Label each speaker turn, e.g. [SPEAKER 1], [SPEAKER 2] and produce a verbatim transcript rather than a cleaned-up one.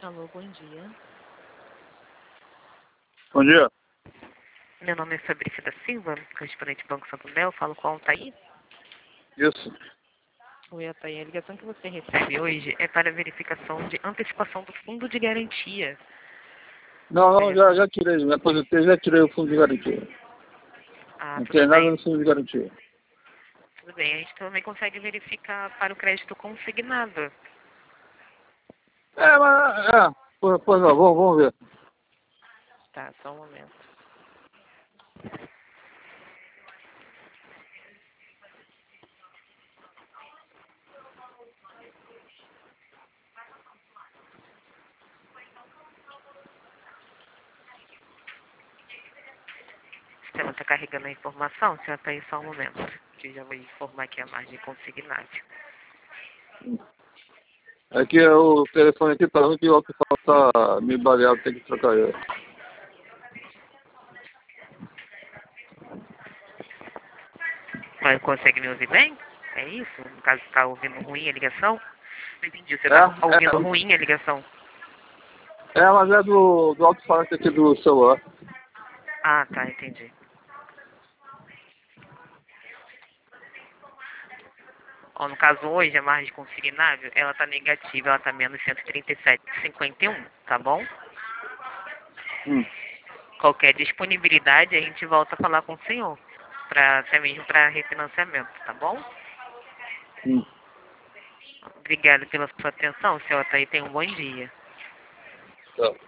[SPEAKER 1] Alô, bom dia.
[SPEAKER 2] Bom dia.
[SPEAKER 1] Meu nome é Fabrícia da Silva, correspondente do Banco Santander. Eu falo com a Altair.
[SPEAKER 2] Isso.
[SPEAKER 1] Oi, Altair. A ligação que você recebe hoje é para verificação de antecipação do fundo de garantia.
[SPEAKER 2] Não, não, já, já tirei, me aposentei, já tirei o fundo de garantia.
[SPEAKER 1] Ah,
[SPEAKER 2] Não
[SPEAKER 1] tudo
[SPEAKER 2] tem nada
[SPEAKER 1] bem.
[SPEAKER 2] no fundo de garantia.
[SPEAKER 1] Tudo bem. A gente também consegue verificar para o crédito consignado.
[SPEAKER 2] É, mas, é, pois, pois não, vamos, vamos ver.
[SPEAKER 1] Tá, só um momento. O sistema está carregando a informação, senhor Altair, só um momento. Que já vou informar aqui a margem consignável.
[SPEAKER 2] Aqui é o telefone aqui tá ruim que o outro tá meio baleado, tem que trocar ele.
[SPEAKER 1] Mas consegue me ouvir bem? É isso? No caso, está ouvindo ruim a ligação? Não entendi. Você
[SPEAKER 2] É,
[SPEAKER 1] está ouvindo
[SPEAKER 2] é,
[SPEAKER 1] ruim a ligação?
[SPEAKER 2] é, mas é do, do alto-falante aqui do celular.
[SPEAKER 1] Ah, tá, entendi. Ó, no caso hoje, a margem consignável, ela tá negativa, ela tá menos cento e trinta e sete vírgula cinquenta e um, tá bom?
[SPEAKER 2] Hum.
[SPEAKER 1] Qualquer disponibilidade, a gente volta a falar com o senhor, pra, até mesmo para refinanciamento, tá bom?
[SPEAKER 2] Hum.
[SPEAKER 1] Obrigada pela sua atenção, senhor Altair, tenha um bom dia.
[SPEAKER 2] Tá.